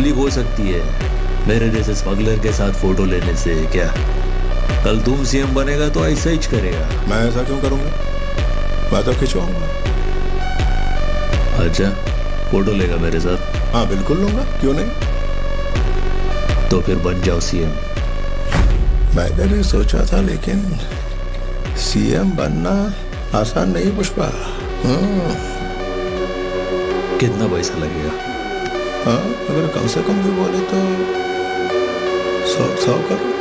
तकलीफ हो सकती है मेरे जैसे स्मगलर के साथ फोटो लेने से। क्या कल तुम सीएम बनेगा तो ऐसा ही करेगा? मैं ऐसा क्यों करूंगा? मैं तो खिंचवाऊंगा। अच्छा, फोटो लेगा मेरे साथ? हाँ बिल्कुल लूंगा, क्यों नहीं। तो फिर बन जाओ सीएम। मैंने भी सोचा था, लेकिन सीएम बनना आसान नहीं पुष्पा। कितना पैसा लगेगा? हाँ, अगर कम से कम भी बोले तो 100 करोड़।